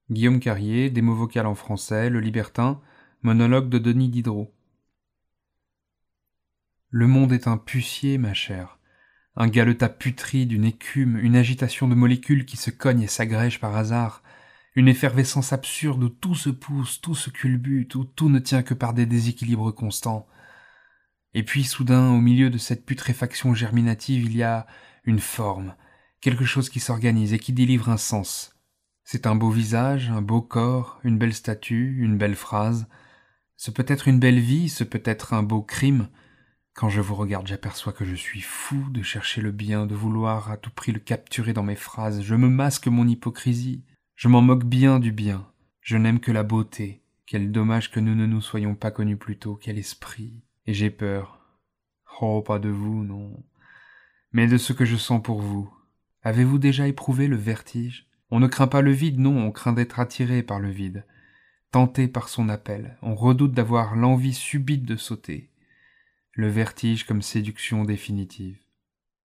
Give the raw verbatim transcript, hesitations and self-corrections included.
Guillaume Carrier, démo vocal en français, Le Libertin, monologue de Denis Diderot. Le monde est un pucier, ma chère. Un galetas putride, une écume, une agitation de molécules qui se cognent et s'agrègent par hasard, une effervescence absurde où tout se pousse, tout se culbute, où tout ne tient que par des déséquilibres constants. Et puis, soudain, au milieu de cette putréfaction germinative, il y a une forme, quelque chose qui s'organise et qui délivre un sens. C'est un beau visage, un beau corps, une belle statue, une belle phrase. Ce peut être une belle vie, ce peut être un beau crime. Quand je vous regarde, j'aperçois que je suis fou de chercher le bien, de vouloir à tout prix le capturer dans mes phrases. Je me masque mon hypocrisie. Je m'en moque bien du bien. Je n'aime que la beauté. Quel dommage que nous ne nous soyons pas connus plus tôt. Quel esprit. Et j'ai peur. Oh, pas de vous, non. Mais de ce que je sens pour vous. Avez-vous déjà éprouvé le vertige? On ne craint pas le vide, non, on craint d'être attiré par le vide. Tenté par son appel, on redoute d'avoir l'envie subite de sauter. Le vertige comme séduction définitive.